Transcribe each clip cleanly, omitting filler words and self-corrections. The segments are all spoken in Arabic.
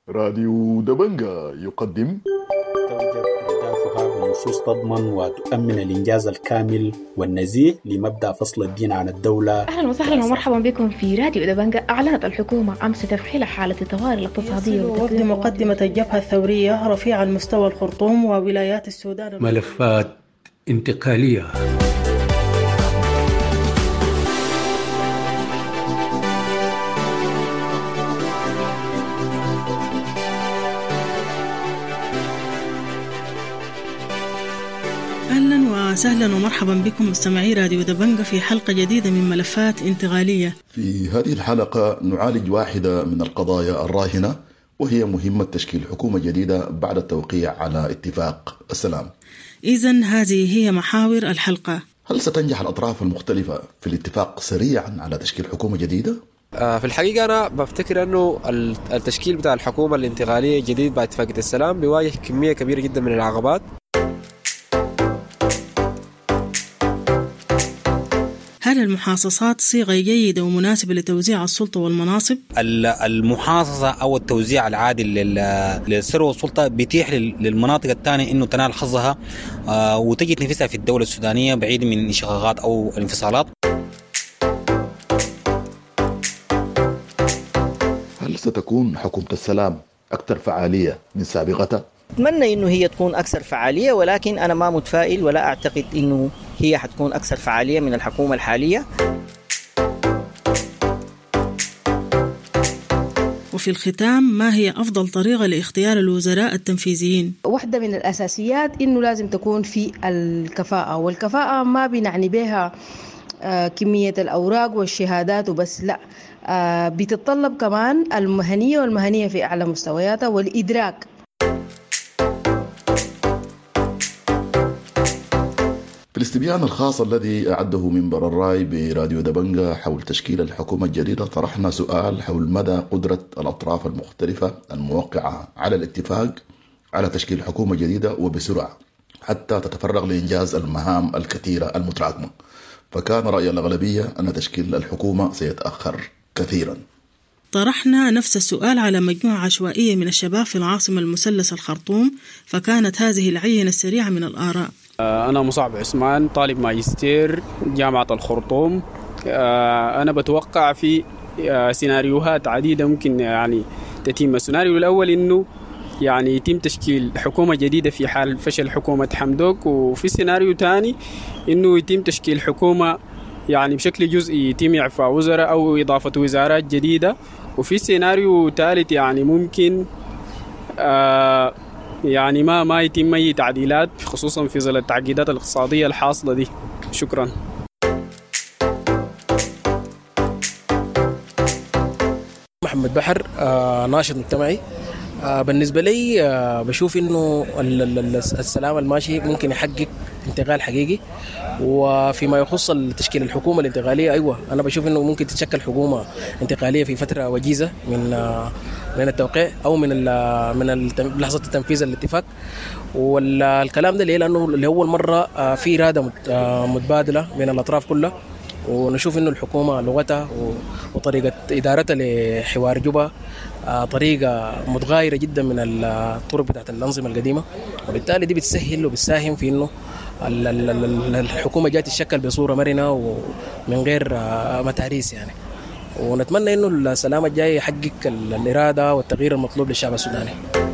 راديو دبنجا يقدم توجد أهدافها بنصوص تضمن وتؤمن الإنجاز الكامل والنزيه لمبدأ فصل الدين عن الدولة. أهلا وسهلا ومرحبا بكم في راديو دبنجا. أعلنت الحكومة أمس تفعيل حالة الطوارئ الاقتصادية وفد مقدمة الجبهة الثورية رفيع المستوى الخرطوم وولايات السودان ملفات انتقالية. أهلا وسهلا ومرحبا بكم مستمعي راديو دبنجا في حلقة جديدة من ملفات انتقالية. في هذه الحلقة نعالج واحدة من القضايا الراهنة، وهي مهمة تشكيل حكومة جديدة بعد التوقيع على اتفاق السلام. إذن هذه هي محاور الحلقة. هل ستنجح الأطراف المختلفة في الاتفاق سريعا على تشكيل حكومة جديدة؟ في الحقيقة أنا بفتكر أنه التشكيل بتاع الحكومة الانتقالية الجديد بعد اتفاقية السلام بيواجه كمية كبيرة جدا من العقبات. هل المحاصصات صيغة جيدة ومناسبة لتوزيع السلطة والمناصب؟ المحاصصة أو التوزيع العادل للثروة والسلطة بيتيح للمناطق الثانية إنه تنال حظها وتجد نفسها في الدولة السودانية بعيد من انشقاقات أو الانفصالات. هل ستكون حكومة السلام أكثر فعالية من سابقتها؟ أتمنى إنه هي تكون أكثر فعالية، ولكن أنا ما متفائل ولا أعتقد إنه هي حتكون أكثر فعالية من الحكومة الحالية. وفي الختام، ما هي أفضل طريقة لاختيار الوزراء التنفيذيين؟ واحدة من الأساسيات إنه لازم تكون في الكفاءة، والكفاءة ما بنعني بها كمية الأوراق والشهادات وبس، لا، بتتطلب كمان المهنية، والمهنية في أعلى مستوياتها، والإدراك. في الاستبيان الخاص الذي أعده منبر الراي براديو دبنجا حول تشكيل الحكومة الجديدة، طرحنا سؤال حول مدى قدرة الأطراف المختلفة الموقعة على الاتفاق على تشكيل حكومة جديدة وبسرعة حتى تتفرغ لإنجاز المهام الكثيرة المتراكمة. فكان رأي الأغلبية أن تشكيل الحكومة سيتأخر كثيرا. طرحنا نفس السؤال على مجموعة عشوائية من الشباب في العاصمة المثلث الخرطوم، فكانت هذه العينة السريعة من الآراء. أنا مصعب عثمان، طالب ماجستير جامعة الخرطوم. أنا بتوقع في سيناريوهات عديدة ممكن يعني تتم. السيناريو الأول إنه يعني يتم تشكيل حكومة جديدة في حال فشل حكومة حمدوك، وفي سيناريو تاني إنه يتم تشكيل حكومة يعني بشكل جزئي، يتم إعفاء وزراء أو إضافة وزارات جديدة، وفي سيناريو ثالث يعني ممكن يعني ما يتم أي تعديلات، خصوصا في ظل التعقيدات الاقتصادية الحاصلة دي. شكرا. محمد بحر، ناشط مجتمعي. بالنسبة لي بشوف إنه السلام الماشي ممكن يحقق انتقال حقيقي. وفيما يخص تشكيل الحكومة الانتقالية، أيوة أنا بشوف إنه ممكن تتشكل حكومة انتقالية في فترة وجيزة من التوقيع أو من لحظة التنفيذ الاتفاق. والكلام ده ليه؟ لأنه لأول مرة في إرادة متبادلة بين الأطراف كلها، ونشوف إنه الحكومة لغتها وطريقة إدارتها لحوار جوبا طريقة متغايرة جدا من الطرق بتاعت الأنظمة القديمة، وبالتالي دي بتسهل وبتساهم في إنه الحكومة جات تشكل بصورة مرنة ومن غير متاريس يعني. ونتمنى إنه السلام الجاي يحقق الإرادة والتغيير المطلوب للشعب السوداني.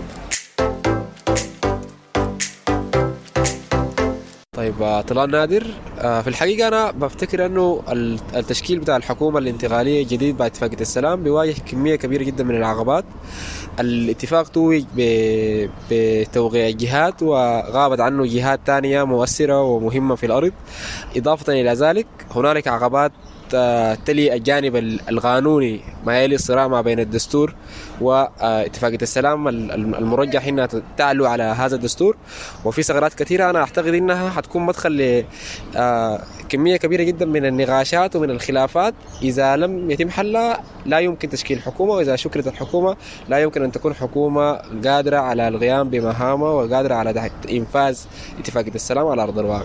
طيب، طلال نادر، في الحقيقة أنا بفتكر أنه التشكيل بتاع الحكومة الانتقالية الجديد بعد اتفاقية السلام بيواجه كمية كبيرة جدا من العقبات. الاتفاق توج بتوقيع جهات، وغابت عنه جهات تانية مؤثرة ومهمة في الأرض. إضافة إلى ذلك هنالك عقبات تلي الجانب القانوني، ما يلي الصراع ما بين الدستور واتفاقية السلام المرجح انها تعلو على هذا الدستور. وفي ثغرات كثيرة انا اعتقد انها حتكون مدخل لكمية كبيرة جدا من النقاشات ومن الخلافات. اذا لم يتم حلها لا يمكن تشكيل حكومة، واذا شكلت الحكومة لا يمكن ان تكون حكومة قادرة على القيام بمهامها وقادرة على انفاذ اتفاقية السلام على ارض الواقع.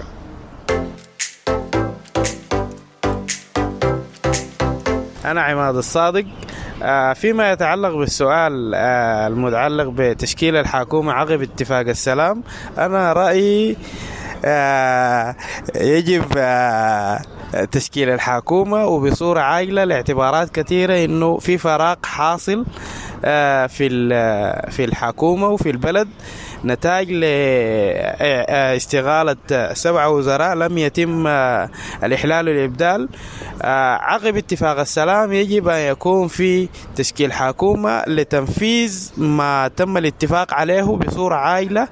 أنا عماد الصادق، فيما يتعلق بالسؤال المتعلق بتشكيل الحكومة عقب اتفاق السلام، أنا رأيي يجب تشكيل الحكومة وبصورة عاجلة لاعتبارات كثيرة، إنه في فراغ حاصل في الحكومة وفي البلد نتاج لاستغالة 7 وزراء لم يتم الإحلال والإبدال. عقب اتفاق السلام يجب أن يكون في تشكيل حكومة لتنفيذ ما تم الاتفاق عليه بصورة عاجلة،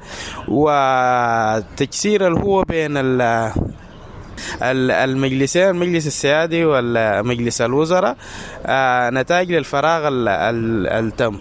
وتجسير هو بين المجلسين، المجلس السيادي والمجلس الوزراء، نتاج للفراغ التم.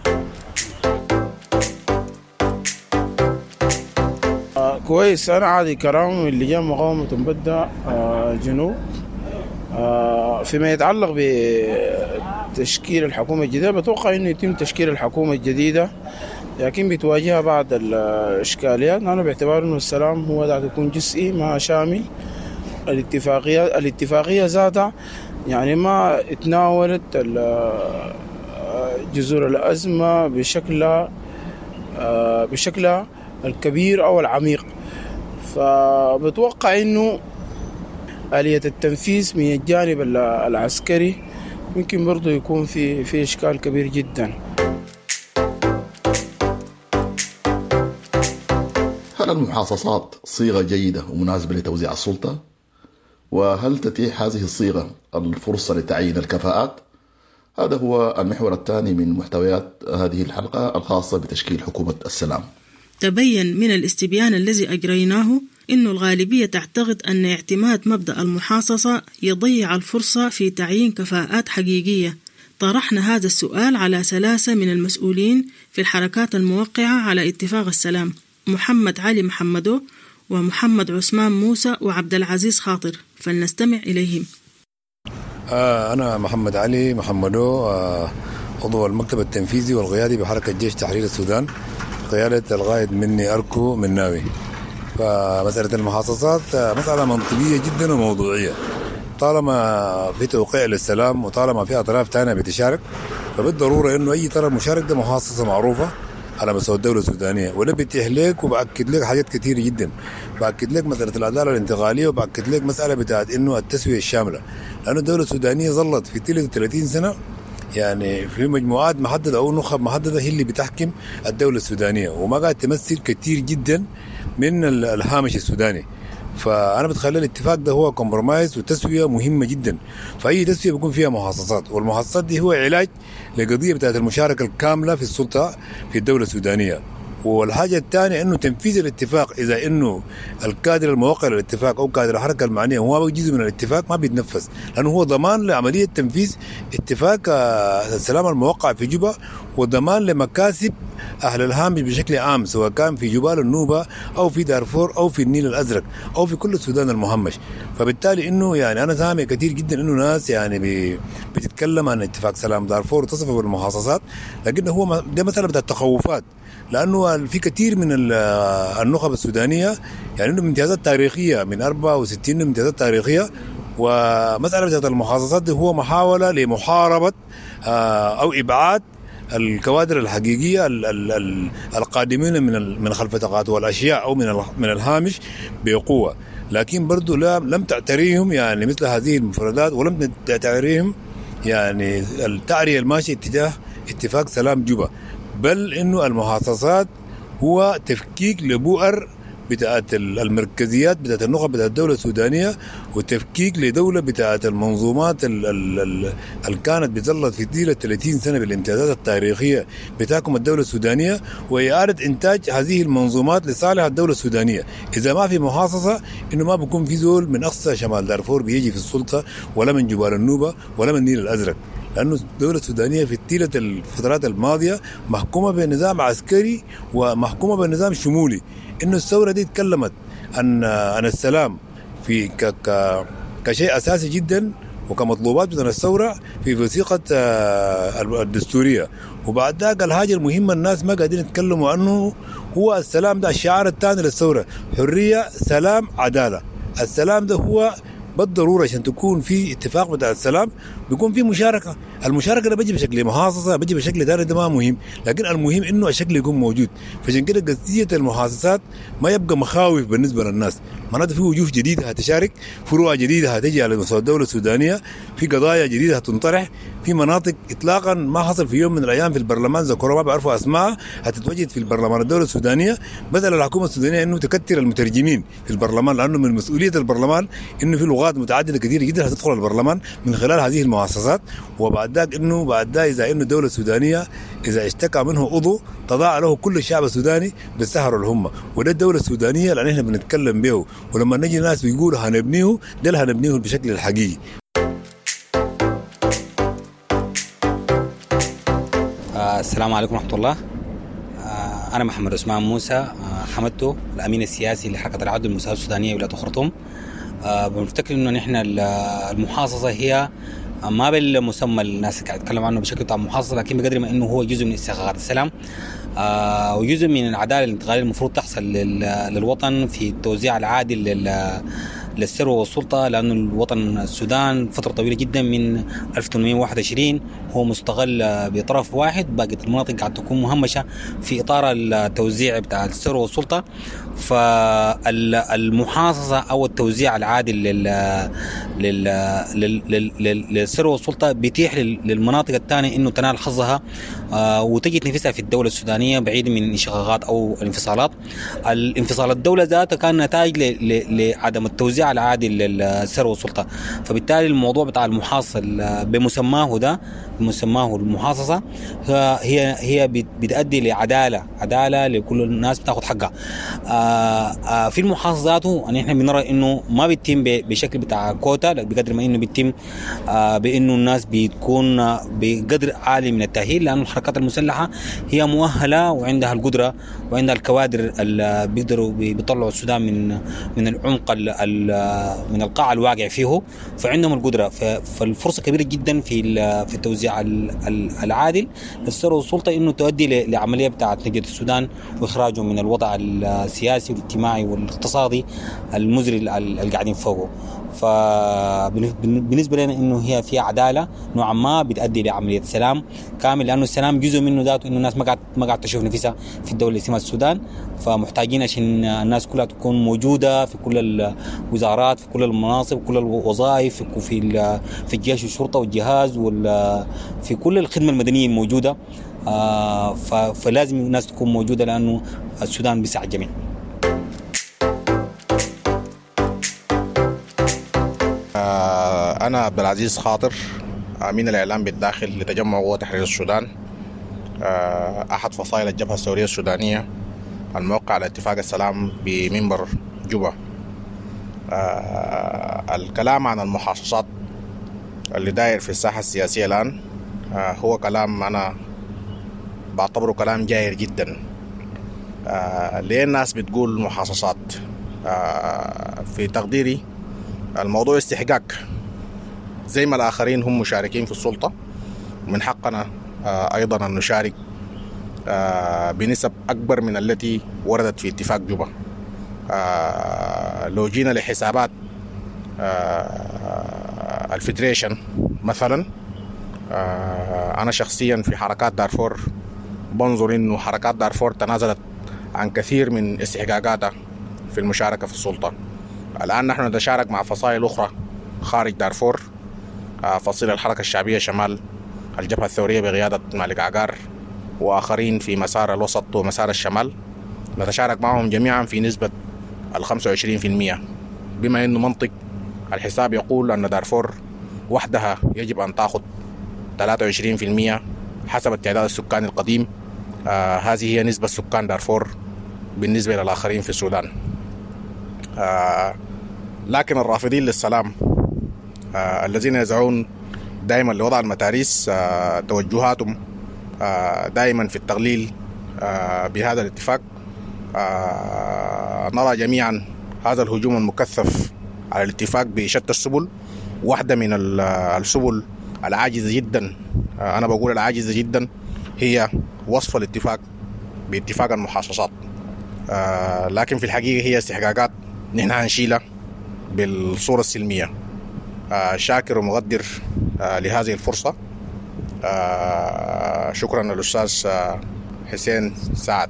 كويس. أنا عادي كرام من لجان مقاومة مبدأ جنوب. فيما يتعلق بتشكيل الحكومة الجديدة، بتوقع أنه يتم تشكيل الحكومة الجديدة، لكن بتواجهها بعض الإشكاليات. أنا باعتبار أنه السلام هو ده يكون جزئي ما شامل. الاتفاقية ذاتها يعني ما اتناولت جذور الأزمة بشكلها الكبير أو العميق، فبتوقع إنه آلية التنفيذ من الجانب العسكري ممكن برضو يكون في إشكال كبير جدا. هل المحاصصات صيغة جيدة ومناسبة لتوزيع السلطة؟ وهل تتيح هذه الصيغة الفرصة لتعيين الكفاءات؟ هذا هو المحور الثاني من محتويات هذه الحلقة الخاصة بتشكيل حكومة السلام. تبين من الاستبيان الذي أجريناه أن الغالبية تعتقد أن اعتماد مبدأ المحاصصة يضيع الفرصة في تعيين كفاءات حقيقية. طرحنا هذا السؤال على 3 من المسؤولين في الحركات الموقعة على اتفاق السلام: محمد علي محمدو، ومحمد عثمان موسى، وعبد العزيز خاطر، فلنستمع إليهم. أنا محمد علي محمدو، عضو المكتب التنفيذي والقيادي بحركة جيش تحرير السودان، قيادة القائد مني أركو مناوي. فمسألة المحاصصات مسألة منطقية جدا وموضوعية. طالما في توقيع للسلام وطالما في أطراف تانية بتشارك، فبالضرورة إنه أي طرف مشارك ده محاصصة معروفة على مستوى الدولة السودانية. وده بيتيح لك وبأكد لك حاجات كتير جدا. بأكد لك مسألة العدالة الانتقالية، وبأكد لك مسألة بتاعت إنه التسوية الشاملة، لأنه الدولة السودانية ظلت في 30 سنة يعني في مجموعات محددة أو نخب محددة هي اللي بتحكم الدولة السودانية، وما قاعد تمثل كتير جدا من الهامش السوداني. فأنا بتخلي الاتفاق ده هو كومبرومايز وتسوية مهمة جدا. فأي تسوية بيكون فيها محاصصات، والمحاصصات دي هو علاج لقضية بتاعت المشاركة الكاملة في السلطة في الدولة السودانية. والحاجة الثانية إنه تنفيذ الاتفاق، إذا إنه الكادر الموقع للاتفاق أو كادر الحركة المعنية هو جزء من الاتفاق ما بيتنفذ، لأنه هو ضمان لعملية تنفيذ اتفاق السلام الموقع في جوبا، وضمان لمكاسب أهل الهامش بشكل عام، سواء كان في جبال النوبة أو في دارفور أو في النيل الأزرق أو في كل السودان المهمش. فبالتالي إنه يعني أنا سامع كثير جدا إنه ناس يعني بتتكلم عن اتفاق سلام دارفور وتصفه بالمحاصصات، لكن هو ده مسألة بتاعت التخوفات، لأنه في كثير من النخب السودانية يعني إنه امتيازات تاريخية من 64 امتيازات تاريخية. ومسألة بتاعت المحاصصات دي هو محاولة لمحاربة أو إبعاد الكوادر الحقيقية القادمين من خلف تقاطع الأشياء أو من الهامش بقوة. لكن برضو لم تعتريهم يعني مثل هذه المفردات، ولم تعتريهم يعني التعرية الماشية اتجاه اتفاق سلام جوبا، بل إنه المحاصصات هو تفكيك لبؤر بتاعت المركزيات بتاعت النخب بتاعت الدولة السودانية، وتفكيك لدولة بتاعت المنظومات اللي كانت بتظلت في طيلة 30 سنة بالامتيازات التاريخية بتاعكم الدولة السودانية، وإعادة إنتاج هذه المنظومات لصالح الدولة السودانية. إذا ما في محاصصة إنه ما بيكون في زول من أقصى شمال دارفور بيجي في السلطة، ولا من جبال النوبة ولا من النيل الأزرق، لأنه الدولة السودانية في طيلة الفترات الماضية محكومة بنظام عسكري ومحكومة بنظام شمولي. إنه الثورة دي تكلمت عن السلام في كشيء أساسي جدا وكمطلوبات من الثورة في وثيقة الدستورية، وبعد ذاك الحاجة المهمة الناس ما قاعدين يتكلموا عنه هو السلام ده. الشعار الثاني للثورة: حرية، سلام، عدالة. السلام ده هو بالضروره عشان تكون في اتفاق بتاع السلام بيكون في مشاركه. المشاركه ده بيجي بشكل محاصصه، بيجي بشكل ثاني، ده ما مهم، لكن المهم انه الشكل يكون موجود. فعشان كده قضيه المحاصصات ما يبقى مخاوف بالنسبه للناس، معناته في وجوه جديده هتشارك، فروع جديده هتجي على مستوى الدوله السودانيه، في قضايا جديده هتنطرح، في مناطق اطلاقا ما حصل في يوم من الايام في البرلمان ذكروا ما بيعرفوا اسماء هتتوجد في البرلمان الدوله السودانيه، بدل الحكومه السودانيه انه تكثر المترجمين في البرلمان، لانه من مسؤوليه البرلمان انه في لغات متعدده كثيره جدا هتدخل البرلمان من خلال هذه المؤسسات. وبعد ذاك انه بعد ذا اذا انه الدوله السودانيه اذا اشتكى منه عضو تضاع له كل الشعب السوداني بالسهر والهمه، وده الدوله السودانيه اللي احنا بنتكلم به. ولما نجي ناس بيقولوا هنبنيه، ده اللي هنبنيه بشكل الحقيقي. السلام عليكم ورحمة الله. أنا محمد عثمان موسى حمدتو، الأمين السياسي لحركة العدل المساواة السودانية ولاية الخرطوم. بنفتكر إنه نحن المحاصصة هي ما بالمسمى الناس قاعد يتكلم عنه بشكل بتاع محاصصة، لكن بقدر ما إنه هو جزء من استحقاقات السلام وجزء من العدالة الانتقالية المفروض تحصل للوطن في التوزيع العادل للثروة والسلطة، لأن الوطن السودان فترة طويلة جدا من 1821 هو مستغل بطرف واحد، باقي المناطق قاعد تكون مهمشة في إطار التوزيع بتاع الثروة والسلطة. فالمحاصصة أو التوزيع العادل للثروة والسلطة بيتيح للمناطق الثانية إنه تنال حظها وتجد نفسها في الدولة السودانية بعيد من انشقاقات أو الانفصالات. الانفصال الدولة ذاتها كان نتائج لعدم التوزيع العادل للثروة والسلطة، فبالتالي الموضوع بتاع المحاصصة بمسماه ده بمسماه المحاصصة هي بتؤدي لعدالة لكل الناس بتاخذ حقها. في المحاصصات ان احنا بنرى انه ما بيتم بشكل بتاع كوتا، بقدر ما انه بيتم بانه الناس بتكون بقدر عالي من التأهيل، لأن الحركات المسلحة هي مؤهلة وعندها القدرة وعندها الكوادر اللي بيقدروا بيطلعوا السودان من العمق من القاع الواقع فيه، فعندهم القدرة. فالفرصة كبيرة جدا في التوزيع العادل للثروة والسلطة انه تؤدي لعملية بتاعة نجدة السودان واخراجه من الوضع السياسي والاجتماعي والاقتصادي المزري اللي قاعدين فوقه. فبالنسبة لنا انه هي فيها عدالة نوعا ما بتؤدي لعملية سلام كامل، لانه السلام جزء منه ذاته انه الناس ما قاعد تشوف نفسها في الدولة اللي اسمها السودان، فمحتاجين عشان الناس كلها تكون موجودة في كل الوزارات، في كل المناصب، كل الوظائف، في الجيش والشرطة والجهاز في كل الخدمة المدنية موجودة. فلازم الناس تكون موجودة لأنه السودان بيساعد الجميع. أنا عبد العزيز خاطر، أمين الإعلام بالداخل لتجمع قوة تحرير السودان، أحد فصائل الجبهة الثورية السودانية الموقع على اتفاق السلام بمنبر جوبا. الكلام عن المحاصصات اللي داير في الساحة السياسية الآن هو كلام أنا بعتبره كلام جاير جدا. ليه الناس بتقول محاصصات؟ في تقديري الموضوع استحقاق، زي ما الآخرين هم مشاركين في السلطة من حقنا أيضا أن نشارك بنسب أكبر من التي وردت في اتفاق جوبا. لو جينا لحسابات الفيدريشن مثلا، أنا شخصيا في حركات دارفور بنظر إنه حركات دارفور تنازلت عن كثير من استحقاقاتها في المشاركة في السلطة. الآن نحن نتشارك مع فصائل أخرى خارج دارفور، فصيل الحركة الشعبية شمال الجبهة الثورية بقيادة مالك عقار وآخرين في مسار الوسط ومسار الشمال، نتشارك معهم جميعا في نسبة 25%، بما أنه منطق الحساب يقول أن دارفور وحدها يجب أن تأخذ 23% حسب التعداد السكاني القديم. هذه هي نسبة سكان دارفور بالنسبة للآخرين في السودان. لكن الرافضين للسلام الذين يزعون دائما لوضع المتاريس توجهاتهم دائما في التغليل بهذا الاتفاق. نرى جميعا هذا الهجوم المكثف على الاتفاق بشتى السبل. واحدة من السبل العاجزة جدا، أنا بقول العاجزة جدا، هي وصف الاتفاق باتفاق المحاصصات. لكن في الحقيقة هي استحقاقات نحن هنشيلها بالصورة السلمية. شاكر ومقدر لهذه الفرصة. شكرا للأستاذ حسين سعد.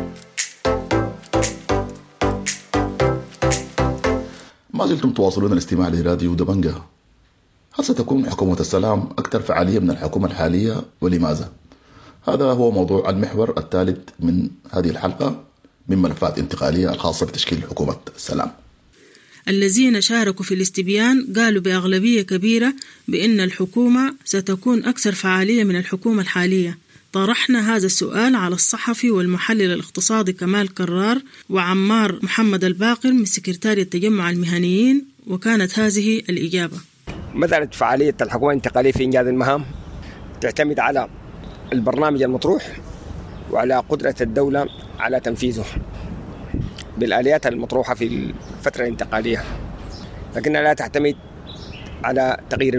ما زلتم تواصلون الاستماع لراديو دبنجة. هل ستكون حكومة السلام أكثر فعالية من الحكومة الحالية ولماذا؟ هذا هو موضوع المحور الثالث من هذه الحلقة من ملفات انتقالية الخاصة بتشكيل حكومة السلام. الذين شاركوا في الاستبيان قالوا بأغلبية كبيرة بأن الحكومة ستكون أكثر فعالية من الحكومة الحالية. طرحنا هذا السؤال على الصحفي والمحلل الاقتصادي كمال كرار وعمار محمد الباقر من سكرتارية تجمع المهنيين، وكانت هذه الإجابة. مسألة فعالية الحكومة الانتقالية في إنجاز المهام تعتمد على البرنامج المطروح وعلى قدرة الدولة على تنفيذه بالآليات المطروحة في الفترة الانتقالية، لكنها لا تعتمد على تغيير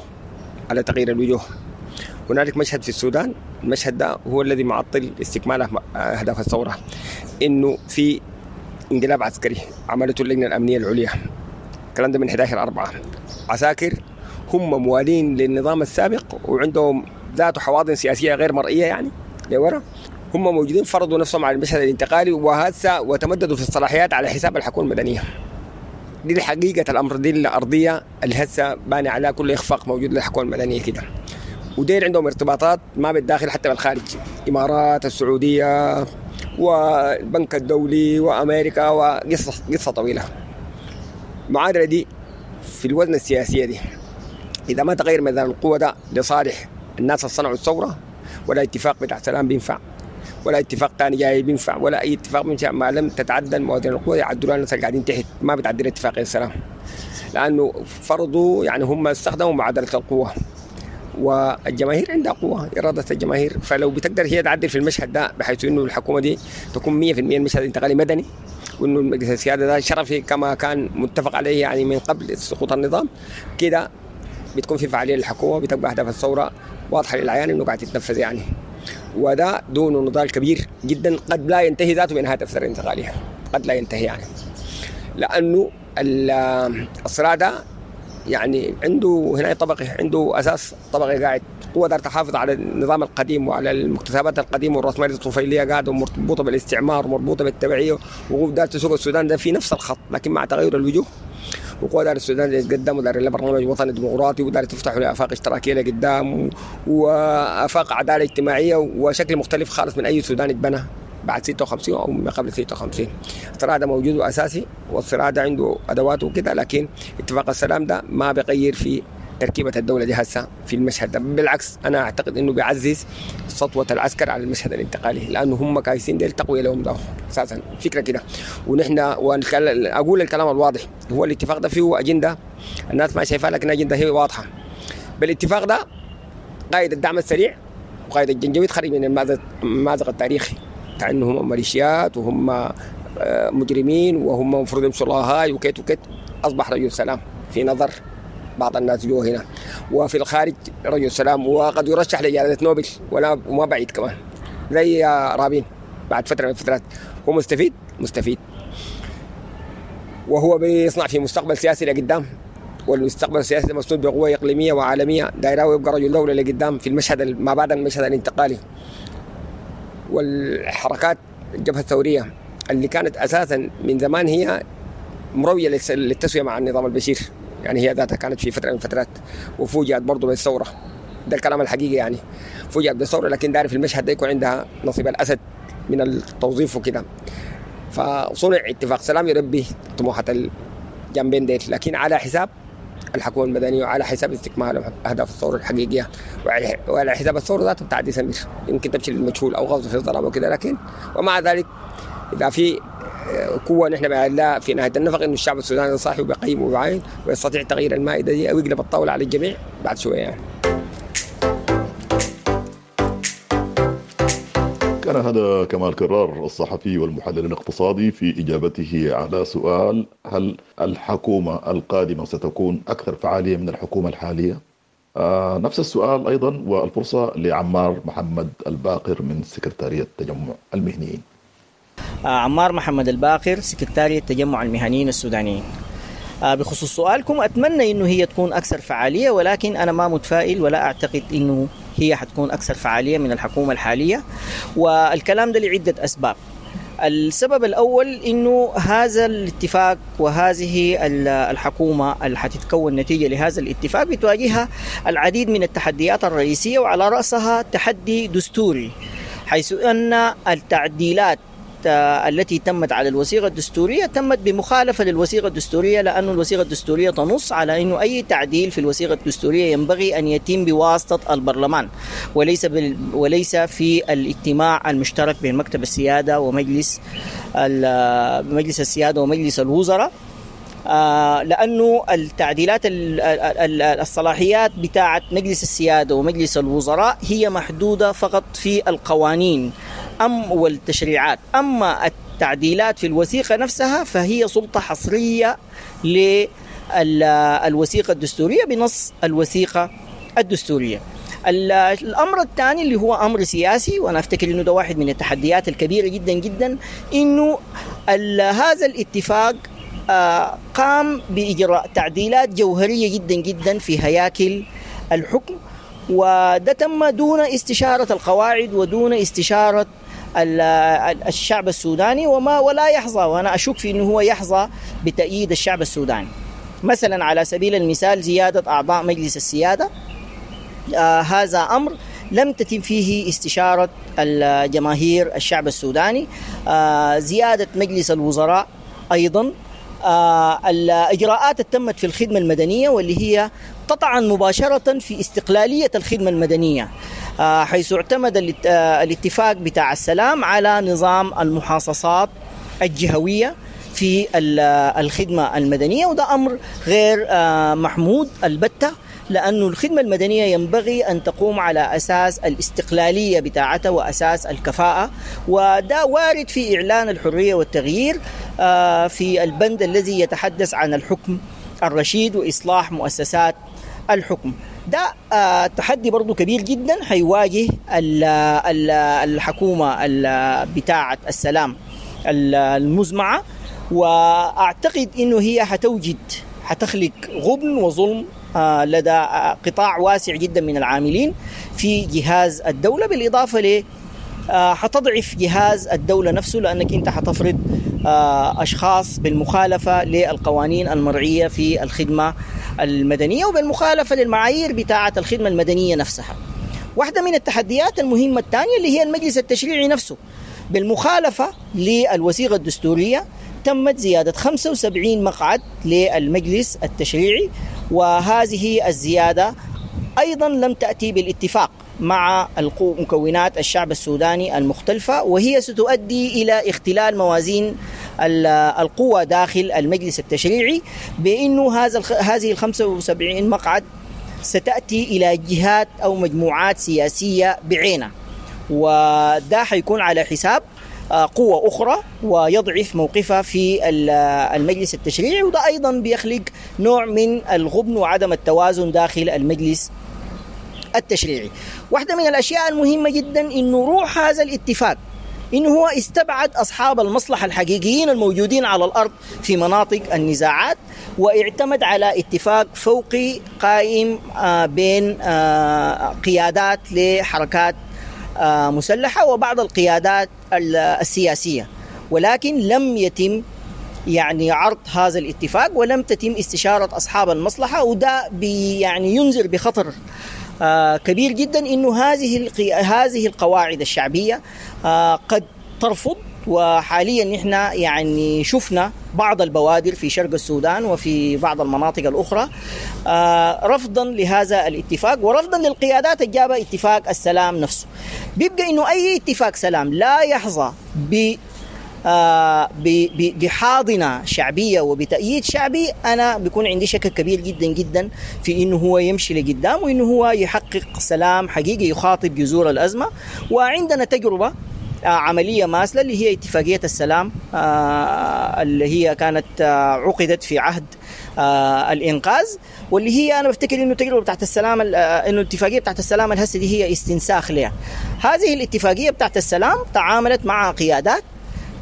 الوجوه. هنالك مشهد في السودان، المشهد ده هو الذي معطل استكمال أهداف الثورة، إنه في انقلاب عسكري عملته اللجنة الأمنية العليا، الكلام ده من 11/4. عساكر هم موالين للنظام السابق وعندهم ذاته حواضن سياسية غير مرئية يعني لورا، هم موجودين فرضوا نفسهم على المشهد الانتقالي وهسه وتمددوا في الصلاحيات على حساب الحكومة المدنية. دي الحقيقة الأمر، دي الأرضية اللي هسه باني على كل إخفاق موجود للحكومة المدنية كده. ودير عندهم ارتباطات ما بالداخل حتى بالخارج، إمارات، السعودية والبنك الدولي وأمريكا، وقصة طويلة. المعادلة دي في الوزن السياسية دي إذا ما تغير ميزان القوة ده لصالح الناس اللي صنعوا الثورة، ولا اتفاق بتاع سلام بينفع، ولا اتفاق تاني جاي بينفع، ولا أي اتفاق بينفع ما لم تتعدل موازين القوة يعدلوا الناس اللي قاعدين تحت، ما بتعدل اتفاقية السلام، لأنه فرضوا يعني هم استخدموا معادلة القوة، والجماهير عندها قوة، إرادة الجماهير، فلو بتقدر هي تعدل في المشهد ده بحيث إنه الحكومة دي تكون 100% المشهد الانتقالي مدني، وإنه المجلس السيادة ده شرفي كما كان متفق عليه يعني من قبل سقوط النظام، كده بتكون في فعالية للحكومة، بتبقى أهداف الثورة واضحة للعيان إنه قاعد تتنفذ يعني. وده دون نضال كبير جدا قد لا ينتهي ذاته بنهاية الفترة الانتقالية، قد لا ينتهي يعني، لأنه الصراع ده يعني عنده هنا طبقة، عنده أساس طبقة قاعد، قوة دار تحافظ على النظام القديم وعلى المكتسبات القديمة والرأسمالية الطفيلية قاعدة مربوطة بالاستعمار ومربوطة بالتبعية، وقوة دار تسوق السودان ده في نفس الخط، لكن مع تغير الوجوه. وقوة دار السودان يتقدم ودار له برنامج وطني ديمقراطي ودار تفتح له آفاق اشتراكية لقدام وآفاق عدالة اجتماعية وشكل مختلف خالص من أي سودان اتبنى بعد 56 أو ما قبل 56. الصراع ده موجود وأساسي، والصراع ده عنده أدواته وكده، لكن اتفاق السلام ده ما بيغير في تركيبة الدولة دي هسه في المشهد ده، بالعكس أنا أعتقد إنه بيعزز سطوة العسكر على المشهد الانتقالي، لأنه هم كايسين دي التقوية لهم ده أساسا فكرة كده. ونحن أقول الكلام الواضح، هو الاتفاق ده فيه أجندة الناس ما شايفها، لكن أجندة هي واضحة. بالاتفاق ده قائد الدعم السريع وقائد الجنجويد خرج من المأزق التاريخي بتاع إنه هم ميليشيات وهم مجرمين وهم مفروض يمشوا الله هاي وكيت وكيت، أصبح رجل سلام في نظر بعض الناس جوا هنا، وفي الخارج رجل سلام، وقد يرشح لجائزة نوبل وما بعيد كمان زي رابين بعد فترة من الفترات. هو مستفيد وهو بيصنع في مستقبل سياسي لقدام، والمستقبل السياسي مسنود بقوة إقليمية وعالمية دايرة، ويبقى رجل دولة لقدام في المشهد ما بعد المشهد الانتقالي. والحركات الجبهة الثورية اللي كانت أساسا من زمان هي مروية للتسوية مع النظام البشير، يعني هي ذاتها كانت في فترة من الفترات وفوجئت برضو بالثورة، ده الكلام الحقيقي يعني، فوجئت بالثورة، لكن داري في المشهد ده يكون عندها نصيب الأسد من التوظيف وكده. فصنع اتفاق سلام يربي طموحات الجنبين ديل، لكن على حساب الحكومة المدنية وعلى حساب استكمال أهداف الثورة الحقيقية، وعلى حساب الثورة ذاته بتاع ديسمبر يمكن تمشي للمجهول أو غاصة في الظلام وكده. لكن ومع ذلك إذا في قوة نحن بألا في نهاية النفق إنه الشعب السوداني صاحي وبقيم وبعين ويستطيع تغيير المائدة دي أو يقلب الطاولة على الجميع بعد شوية يعني. كان هذا كمال كرار الصحفي والمحلل الاقتصادي في إجابته على سؤال هل الحكومة القادمة ستكون أكثر فعالية من الحكومة الحالية؟ نفس السؤال أيضا والفرصة لعمار محمد الباقر من سكرتارية تجمع المهنيين. عمار محمد الباقر سكرتارية تجمع المهنيين السودانيين. بخصوص سؤالكم أتمنى إنه هي تكون أكثر فعالية، ولكن أنا ما متفائل ولا أعتقد إنه هي حتكون أكثر فعالية من الحكومة الحالية، والكلام ده لعدة أسباب. السبب الأول إنه هذا الاتفاق وهذه الحكومة اللي حتتكون نتيجة لهذا الاتفاق بتواجهها العديد من التحديات الرئيسية، وعلى رأسها تحدي دستوري، حيث أن التعديلات التي تمت على الوثيقة الدستورية تمت بمخالفة للوثيقة الدستورية، لأن الوثيقة الدستورية تنص على أنه أي تعديل في الوثيقة الدستورية ينبغي أن يتم بواسطة البرلمان وليس في الاجتماع المشترك بين مكتب السيادة ومجلس السيادة ومجلس الوزراء، لأنه التعديلات الصلاحيات بتاعة مجلس السيادة ومجلس الوزراء هي محدودة فقط في القوانين والتشريعات. أما التعديلات في الوثيقة نفسها فهي سلطة حصرية للوثيقة الدستورية بنص الوثيقة الدستورية. الأمر الثاني اللي هو أمر سياسي، وأنا أفتكر أنه ده واحد من التحديات الكبيرة جدا جدا، إنه هذا الاتفاق قام بإجراء تعديلات جوهرية جدا جدا في هياكل الحكم، وده تم دون استشارة القواعد ودون استشارة الشعب السوداني، ولا يحظى، وأنا أشك في أنه هو يحظى بتأييد الشعب السوداني. مثلا على سبيل المثال زيادة أعضاء مجلس السيادة، هذا أمر لم تتم فيه استشارة الجماهير الشعب السوداني. زيادة مجلس الوزراء أيضا، الإجراءات التمت في الخدمة المدنية واللي هي تطعن مباشرة في استقلالية الخدمة المدنية، حيث اعتمد الاتفاق بتاع السلام على نظام المحاصصات الجهوية في الخدمة المدنية، وده أمر غير محمود البتة، لأن الخدمة المدنية ينبغي أن تقوم على أساس الاستقلالية بتاعتها وأساس الكفاءة، وده وارد في إعلان الحرية والتغيير في البند الذي يتحدث عن الحكم الرشيد وإصلاح مؤسسات الحكم. ده تحدي برضو كبير جدا حيواجه الحكومة بتاعة السلام المزمعة، وأعتقد أنه هي حتخلق غبن وظلم لدى قطاع واسع جدا من العاملين في جهاز الدولة، بالإضافة ل حتضعف جهاز الدولة نفسه، لأنك أنت حتفرض أشخاص بالمخالفة للقوانين المرعية في الخدمة المدنية وبالمخالفة للمعايير بتاعة الخدمة المدنية نفسها. واحدة من التحديات المهمة الثانية اللي هي المجلس التشريعي نفسه، بالمخالفة للوثيقة الدستورية تمت زيادة 75 مقعد للمجلس التشريعي، وهذه الزيادة أيضا لم تأتي بالاتفاق مع مكونات الشعب السوداني المختلفة، وهي ستؤدي إلى اختلال موازين القوى داخل المجلس التشريعي، بأنه هذه 75 مقعد ستأتي إلى جهات أو مجموعات سياسية بعينها، وده حيكون على حساب قوة أخرى ويضعف موقفها في المجلس التشريعي، وده أيضا بيخلق نوع من الغبن وعدم التوازن داخل المجلس التشريعي. واحدة من الأشياء المهمة جدا إنه روح هذا الاتفاق إنه هو استبعد أصحاب المصلحة الحقيقيين الموجودين على الأرض في مناطق النزاعات، واعتمد على اتفاق فوقي قائم بين قيادات لحركات مسلحة وبعض القيادات السياسية، ولكن لم يتم عرض هذا الاتفاق ولم تتم استشارة أصحاب المصلحة، وده ينذر بخطر كبير جدا إنه هذه القواعد الشعبية قد ترفض. وحاليا نحن شفنا بعض البوادر في شرق السودان وفي بعض المناطق الأخرى رفضا لهذا الاتفاق ورفضا للقيادات الجابة اتفاق السلام نفسه. بيبقى إنه أي اتفاق سلام لا يحظى بحاضنة شعبية وبتأييد شعبي، أنا بيكون عندي شك كبير جدا جدا في إنه هو يمشي لقدام وإنه هو يحقق سلام حقيقي يخاطب جذور الأزمة. وعندنا تجربة عملية ماثلة اللي هي اتفاقية السلام اللي هي كانت عقدت في عهد الإنقاذ، واللي هي أنا بفتكر إنه التجربة بتاعت السلام إنه الاتفاقية بتاعت السلام الهسه دي هي استنساخ لها. هذه الاتفاقية بتاعت السلام تعاملت مع قيادات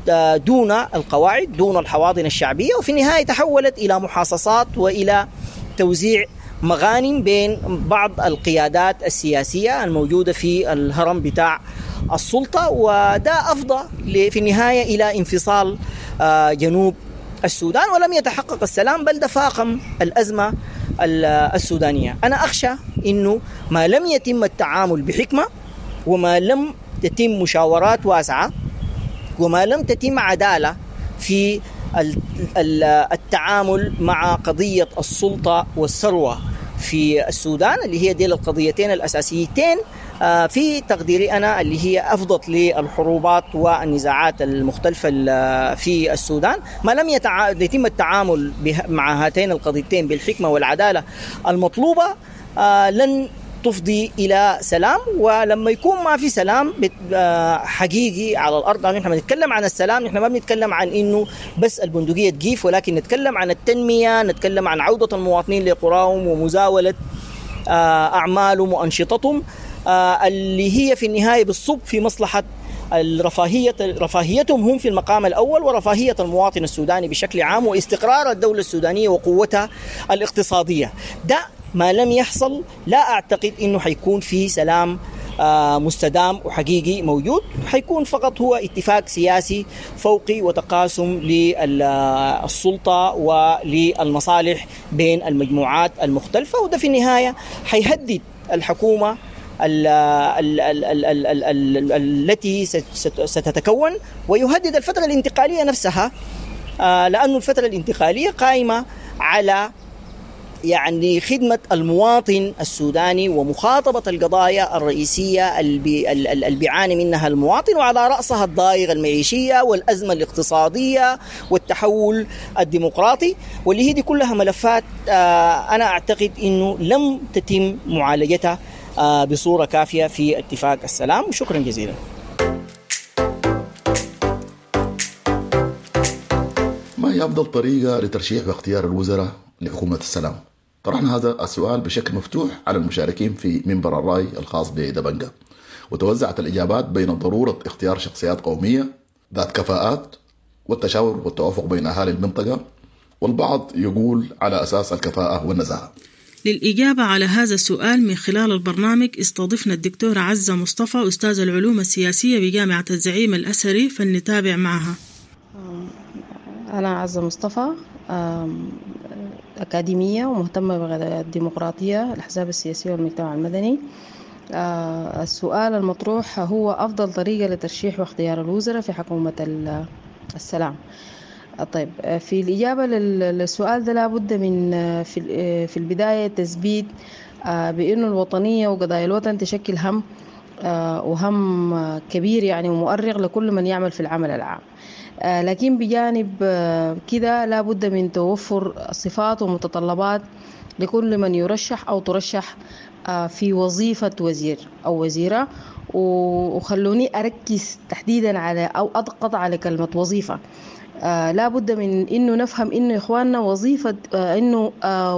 دون القواعد، دون الحواضن الشعبية، وفي النهاية تحولت إلى محاصصات وإلى توزيع مغانم بين بعض القيادات السياسية الموجودة في الهرم بتاع السلطة، وده أفضى في النهاية إلى انفصال جنوب السودان، ولم يتحقق السلام بل تفاقم الأزمة السودانية. أنا أخشى أنه ما لم يتم التعامل بحكمة، وما لم تتم مشاورات واسعة، وما لم تتم عدالة في التعامل مع قضية السلطة والثروة في السودان، اللي هي دي القضيتين الأساسيتين في تقديري أنا، اللي هي أفضت للحروبات والنزاعات المختلفة في السودان. ما لم يتم التعامل مع هاتين القضيتين بالحكمة والعدالة المطلوبة لن تفضي إلى سلام. ولما يكون ما في سلام حقيقي على الأرض، نحن بنتكلم عن السلام، نحن ما بنتكلم عن إنه بس البندقية تجيف، ولكن نتكلم عن التنمية، نتكلم عن عودة المواطنين لقراهم ومزاولة أعمالهم وأنشطتهم اللي هي في النهاية بالصب في مصلحة رفاهيتهم هم في المقام الأول، ورفاهية المواطن السوداني بشكل عام، واستقرار الدولة السودانية وقوتها الاقتصادية. ده ما لم يحصل لا أعتقد أنه حيكون في سلام مستدام وحقيقي موجود، حيكون فقط هو اتفاق سياسي فوقي وتقاسم للسلطة وللمصالح بين المجموعات المختلفة، وده في النهاية حيهدد الحكومة التي ستتكون، ويهدد الفترة الانتقالية نفسها، لأن الفترة الانتقالية قائمة على يعني خدمة المواطن السوداني ومخاطبة القضايا الرئيسية اللي بيعاني منها المواطن، وعلى رأسها الضائقة المعيشية والأزمة الاقتصادية والتحول الديمقراطي، واللي هي دي كلها ملفات أنا أعتقد أنه لم تتم معالجتها بصورة كافية في اتفاق السلام. وشكرا جزيلا. ما هي أفضل طريقة لترشيح واختيار الوزراء لحكومة السلام؟ طرحنا هذا السؤال بشكل مفتوح على المشاركين في منبر الرأي الخاص بدبنجة، وتوزعت الإجابات بين ضرورة اختيار شخصيات قومية ذات كفاءات والتشاور والتوافق بين أهالي المنطقة، والبعض يقول على أساس الكفاءة والنزاهة. للإجابة على هذا السؤال من خلال البرنامج استضفنا الدكتورة عزة مصطفى، أستاذ العلوم السياسية بجامعة الزعيم الأسري، فلنتابع معها. أنا عزة مصطفى، أكاديمية ومهتمة بالديمقراطية، الأحزاب السياسية والمجتمع المدني. السؤال المطروح هو أفضل طريقة لترشيح واختيار الوزراء في حكومة السلام. طيب، في الإجابة للسؤال ده لابد من في البداية تثبيت بأنه الوطنية وقضايا الوطن تشكل هم وهم كبير يعني ومؤرق لكل من يعمل في العمل العام. لكن بجانب كده لابد من توفر صفات ومتطلبات لكل من يرشح أو ترشح في وظيفة وزير أو وزيرة. وخلوني أركز تحديدا على أو أضغط على كلمة وظيفة. لابد من إنه نفهم إنه إخواننا وظيفة إنه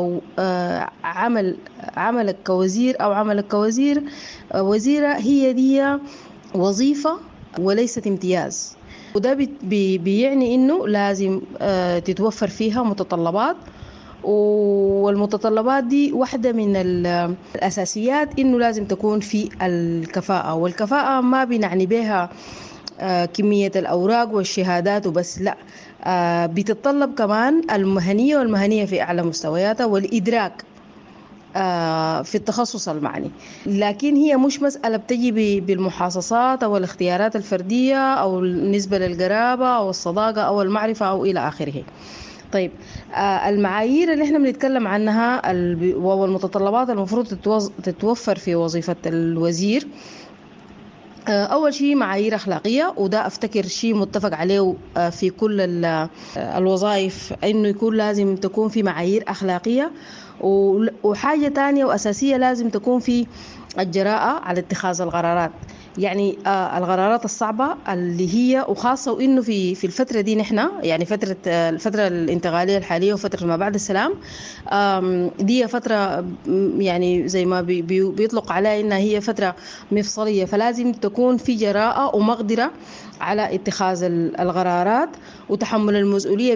عملك كوزير أو عملك كوزير وزيرة هي دي وظيفة وليست امتياز، وده بيعني إنه لازم تتوفر فيها متطلبات، والمتطلبات دي واحدة من الأساسيات إنه لازم تكون في الكفاءة. والكفاءة ما بنعني بها كمية الأوراق والشهادات وبس، لا، بتتطلب كمان المهنية، والمهنية في أعلى مستوياتها، والإدراك في التخصص المعني. لكن هي مش مسألة بتجي بالمحاصصات أو الاختيارات الفردية أو النسبة للقرابة أو الصداقة أو المعرفة أو إلى آخره. طيب، المعايير اللي احنا بنتكلم عنها والمتطلبات المفروض تتوفر في وظيفة الوزير، أول شيء معايير أخلاقية، وده أفتكر شيء متفق عليه في كل الوظائف، إنه يكون لازم تكون في معايير أخلاقية وحاجة تانية وأساسية لازم تكون في الجراءة على اتخاذ القرارات. يعني القرارات الصعبة اللي هي وخاصة وإنه في الفترة دي نحن يعني الفترة الانتقالية الحالية وفترة ما بعد السلام، دي فترة يعني زي ما بيطلق عليها إنها هي فترة مفصلية، فلازم تكون في جراءة ومقدرة على اتخاذ القرارات وتحمل المسؤولية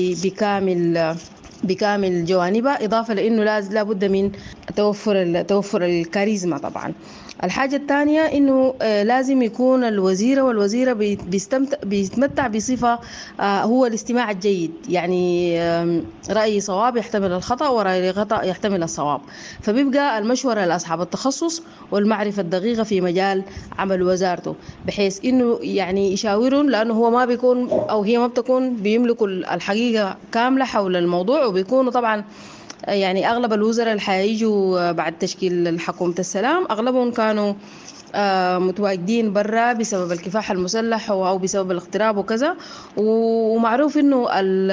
بكامل جوانبها، إضافة لأنه لابد من توفر الكاريزما. طبعا الحاجة الثانية إنه لازم يكون الوزير والوزيرة بيتمتع بصفة هو الاستماع الجيد، يعني رأي صواب يحتمل الخطأ ورأي خطأ يحتمل الصواب، فبيبقى المشورة لأصحاب التخصص والمعرفة الدقيقة في مجال عمل وزارته، بحيث إنه يعني يشاورون، لأنه هو ما بيكون أو هي ما بتكون بيملكوا الحقيقة كاملة حول الموضوع، وبيكونوا طبعا يعني أغلب الوزراء اللي حييجوا بعد تشكيل حكومة السلام أغلبهم كانوا متواجدين برا بسبب الكفاح المسلح أو بسبب الاغتراب وكذا، ومعروف إنه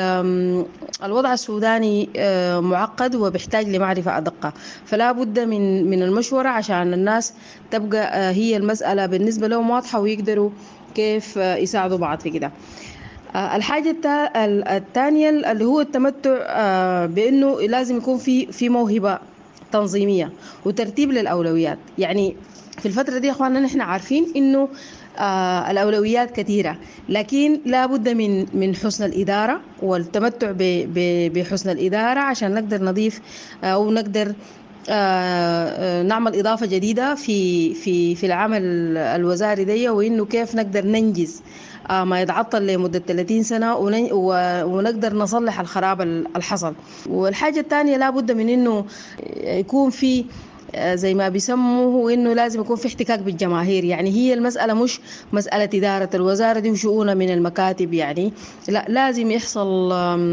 الوضع السوداني معقد وبيحتاج لمعرفة أدق، فلا بد من المشورة عشان الناس تبقى هي المسألة بالنسبة لهم واضحة ويقدروا كيف يساعدوا بعض في كده. الحاجة الثانية اللي هو التمتع بأنه لازم يكون في موهبة تنظيمية وترتيب للأولويات. يعني في الفترة دي يا أخواننا نحن عارفين إنه الأولويات كثيرة، لكن لا بد من حسن الإدارة والتمتع بحسن الإدارة عشان نقدر نضيف أو نقدر نعمل إضافة جديدة في العمل الوزاري دي، وإنه كيف نقدر ننجز ما يتعطل لمدة 30 سنة ونقدر نصلح الخراب الحصل. والحاجة الثانية لا بد من إنه يكون في زي ما بيسموه إنه لازم يكون في احتكاك بالجماهير. يعني هي المسألة مش مسألة إدارة الوزارة دي وشؤونها من المكاتب، يعني لا، لازم يحصل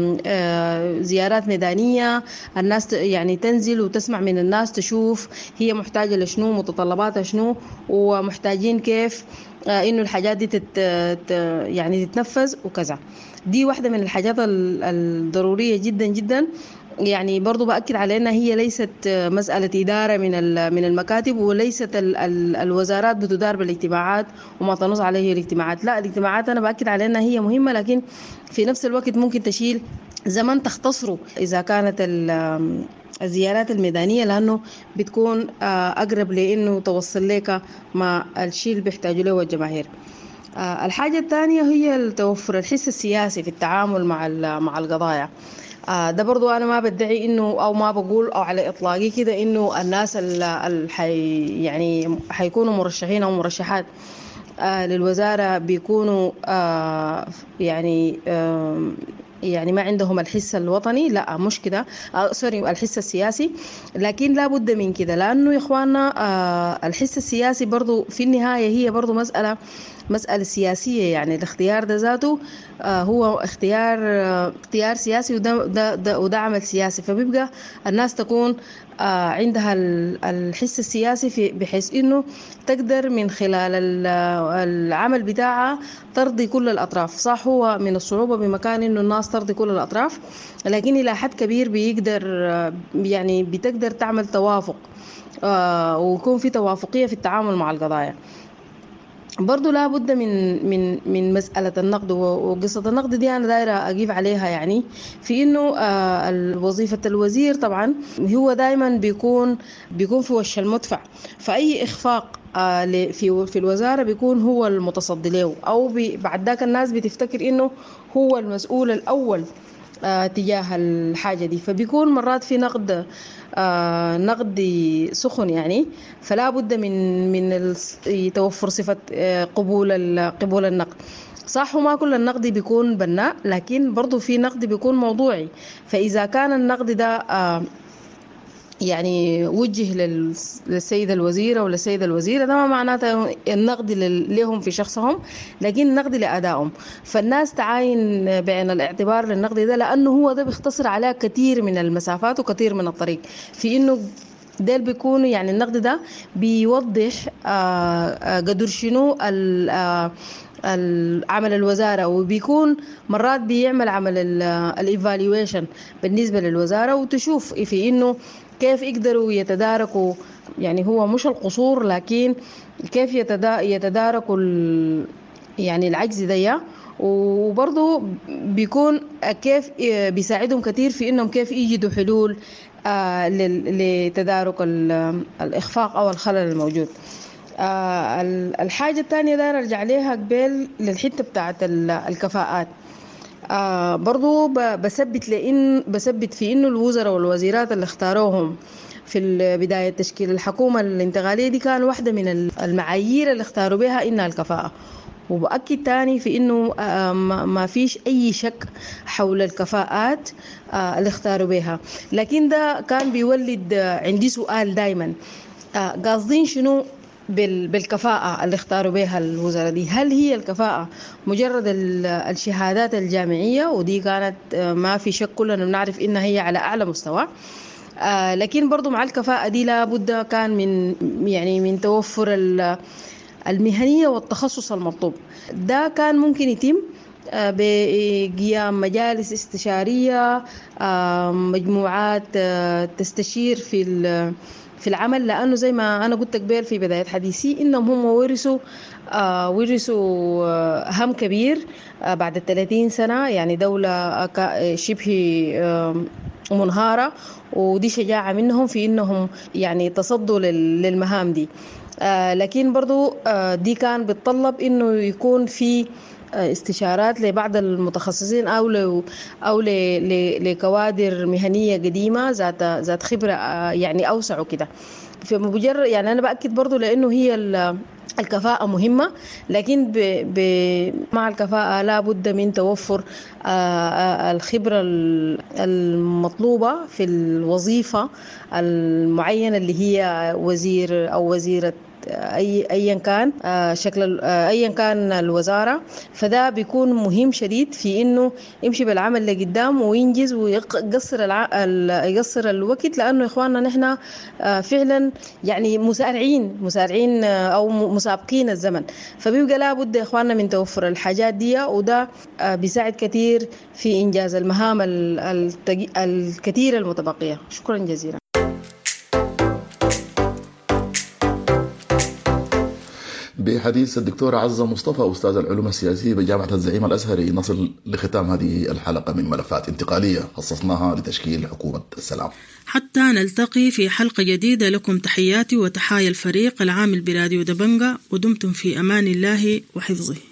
زيارات ميدانية، الناس يعني تنزل وتسمع من الناس، تشوف هي محتاجة لشنو، متطلباتها شنو، ومحتاجين كيف إنه الحاجات دي يعني تتنفذ وكذا. دي واحدة من الحاجات الضرورية جدا جدا. يعني برضو بأكد على أنها هي ليست مسألة إدارة من المكاتب، وليست الوزارات بتدار بالاجتماعات وما تنص عليه الاجتماعات. لا، الاجتماعات أنا بأكد على أنها هي مهمة، لكن في نفس الوقت ممكن تشيل زمن تختصره إذا كانت الزيارات الميدانية، لأنه بتكون أقرب لأنه توصل لك ما الشيء اللي بيحتاجوا له الجماهير. الحاجة الثانية هي توفر الحس السياسي في التعامل مع القضايا. ده برضو أنا ما بدعي إنه أو ما بقول أو على إطلاقي كده إنه الناس يعني حيكونوا مرشحين أو مرشحات للوزارة بيكونوا يعني ما عندهم الحس الوطني، لا مش كده، الحس السياسي، لكن لا بد من كده، لأنه يا إخواننا الحس السياسي برضو في النهاية هي برضو مسألة سياسية. يعني الاختيار ده ذاته هو اختيار سياسي، وده عمل سياسي، فبيبقى الناس تكون عندها الحس السياسي بحيث إنه تقدر من خلال العمل بتاعها ترضي كل الأطراف. صح، هو من الصعوبة بمكان إنه الناس ترضي كل الأطراف، لكن إلى حد كبير يعني بتقدر تعمل توافق ويكون في توافقية في التعامل مع القضايا. برضو لا بد من مسألة النقد، وقصة النقد دي أنا دايرة أجيب عليها، يعني في إنه وظيفة الوزير طبعا هو دايما بيكون في وش المدفع، فأي إخفاق في الوزارة بيكون هو المتصدي له، أو بعد ذاك الناس بتفتكر إنه هو المسؤول الأول تجاه الحاجة دي، فبيكون مرات في نقد سخن يعني. فلا بد من توفر صفة قبول النقد. صح، وما كل النقد بيكون بناء، لكن برضو في نقد بيكون موضوعي. فإذا كان النقد ده يعني وجه للسيد الوزير أو للسيدة الوزيرة، ده ما معناته النقد لهم في شخصهم، لكن النقد لأدائهم. فالناس تعاين بعين الاعتبار للنقد ده، لأنه هو ده بيختصر على كثير من المسافات وكثير من الطريق، في إنه ده بيكون يعني النقد ده بيوضح قدر شنو عمل الوزارة، وبيكون مرات بيعمل عمل الإيفاليويشن بالنسبة للوزارة وتشوف في إنه كيف يقدروا يتداركوا، يعني هو مش القصور لكن كيف يتداركوا يعني العجز ده، وبرضه بيكون كيف بيساعدهم كتير في إنهم كيف يجدوا حلول لتدارك الإخفاق أو الخلل الموجود. الحاجة الثانية داير أرجع عليها قبل للحتة بتاعت الكفاءات. برضو بثبت في إنه الوزراء والوزيرات اللي اختاروهم في بداية تشكيل الحكومة الانتقالية دي كان واحدة من المعايير اللي اختاروا بها إنها الكفاءة، وبأكد تاني في إنه ما فيش أي شك حول الكفاءات اللي اختاروا بها. لكن ده كان بيولد عندي سؤال دايما، قاصدين شنو بالكفاءة اللي اختاروا بها الوزارة دي؟ هل هي الكفاءة مجرد الشهادات الجامعية، ودي كانت ما في شك كلنا بنعرف إنها هي على أعلى مستوى، لكن برضو مع الكفاءة دي لابد كان من توفر المهنية والتخصص المطلوب. ده كان ممكن يتم بقيام مجالس استشارية، مجموعات تستشير في العمل، لأنه زي ما أنا قلت قبل في بداية حديثي إنهم هم ورثوا هم كبير بعد 30 سنة، يعني دولة شبه منهارة، ودي شجاعة منهم في إنهم يعني تصدوا للمهام دي. لكن برضو دي كان بتطلب إنه يكون في استشارات لبعض المتخصصين أو لكوادر مهنية قديمة ذات خبرة يعني أوسع كده. فمجرد يعني أنا بأكد برضو لأنه هي الكفاءة مهمة، لكن مع الكفاءة لا بد من توفر الخبرة المطلوبة في الوظيفة المعينة اللي هي وزير أو وزيرة ايا كان شكل ايا كان الوزاره. فده بيكون مهم شديد في انه يمشي بالعمل لقدام وينجز ويقصر يقصر الوقت، لانه اخواننا نحن فعلا يعني مسارعين او مسابقين الزمن، فبيبقى لابد اخواننا من توفر الحاجات دي، وده بيساعد كثير في انجاز المهام الكثيره المتبقيه. شكرا جزيلا. بحديث الدكتورة عزة مصطفى أستاذ العلوم السياسية بجامعة الزعيم الأزهري نصل لختام هذه الحلقة من ملفات انتقالية خصصناها لتشكيل حكومة السلام. حتى نلتقي في حلقة جديدة، لكم تحياتي وتحايا الفريق العامل براديو دبنجة، ودمتم في أمان الله وحفظه.